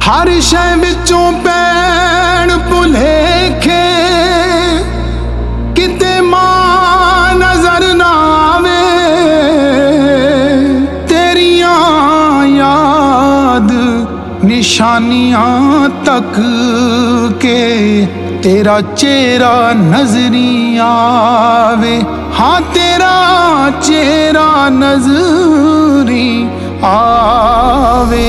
हर शय विचों पैण भुलेखे किते मां नजर ना आवे तेरियां याद निशानियां तक के तेरा चेहरा नजरी आवे। हाँ तेरा चेहरा नजरी आवे।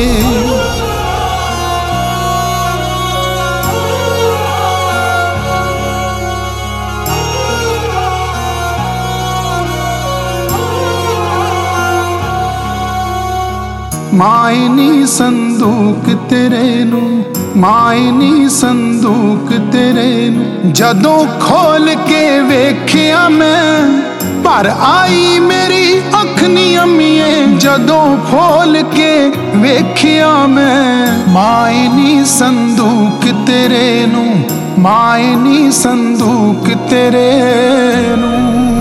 माए नी संदूक तेरे नू, माए नी संदूक तेरे नू जदों खोल के वेख्या मैं पर आई मेरी अख नी अम्मीए। जदों खोल के वेख्या मैं माए नी संदूक तेरे नू, माए नी संदूक तेरे नू।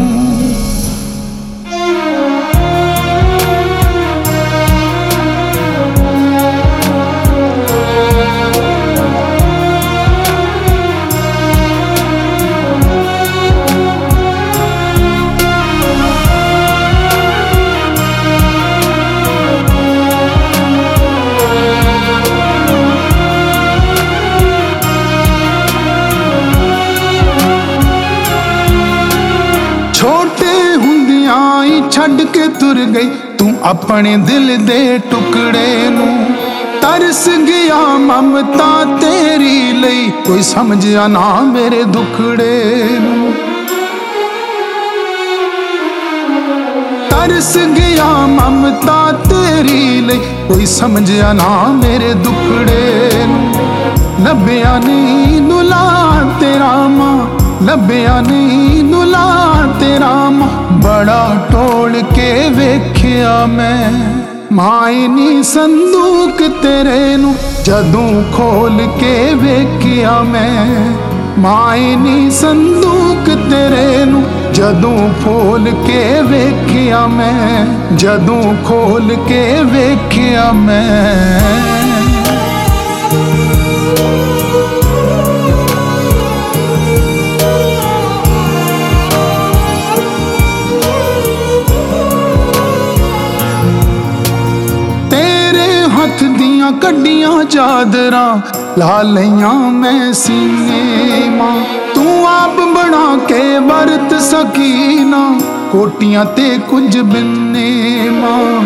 छड़ के तुर गई तू अपने दिल दे टुकड़े नू। तरस गया ममता तेरी लई कोई समझिया ना मेरे दुखड़े नू। तरस गया ममता तेरी लई कोई समझिया ना मेरे दुखड़े नू। लभ्या नहीं नुला तेरा मां, लभ्या नहीं नुला तेरा मां बड़ा टोल के वेख्या मैं। माए नी संदूक तेरे नू जदों खोल के वेख्या मैं। माए नी संदूक तेरे नू जदों खोल के वेख्या मैं। जदों खोल के वेख्या मैं। कड्डियां चादरा ला लियां मैं सीने मां। तू आप बना के वरत सकीना कोटियां ते कुछ बिन्ने मां।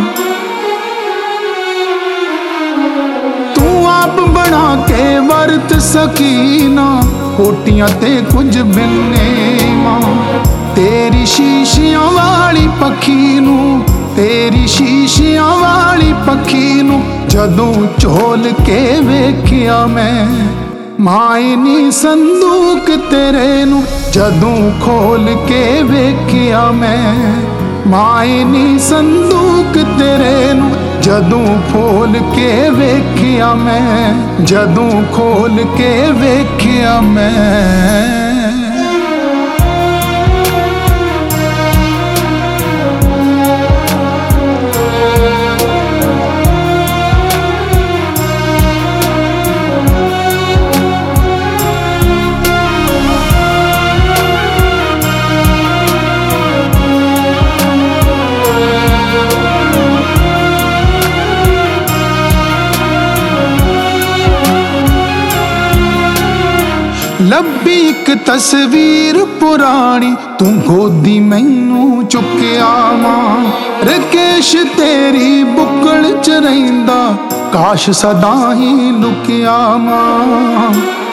तू आप बना के वरत सकीना कोटियां ते कुछ बिन्ने मां। तेरी शीशियां वाली पखी नू, तेरी शीशियां वाली पखी नू जदों झोल के वेख्या मैं। माए नी संदूक तेरे नू जदों खोल के वेख्या मैं। माए नी संदूक तेरे नू जदों खोल के वेख्या मैं। जदों खोल के वेख्या मैं। लब्बी एक तस्वीर पुरानी तू गोदी मैनू चुक्या मां। रकेश तेरी बुकल च रहिंदा काश सदा ही लुकिया मां।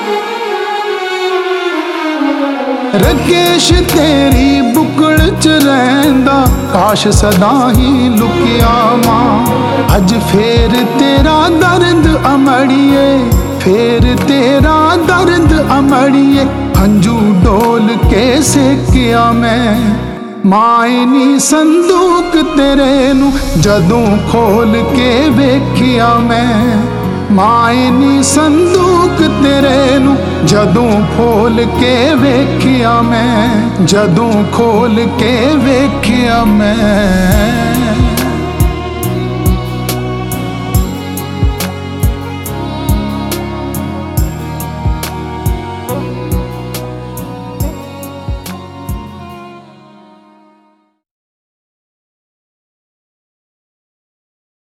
रकेश तेरी बुकल च रहिंदा काश सदा ही लुकिया मां। अज फेर तेरा दर्द अमड़िए, फेर तेरा दर्द अमड़िए हंजू डोल के सेकिया मैं। माए नी संदूक तेरे नू जदों खोल के वेख्या मैं। माए नी संदूक तेरे नू जदों खोल के वेख्या मैं। जदों खोल के वेख्या मैं।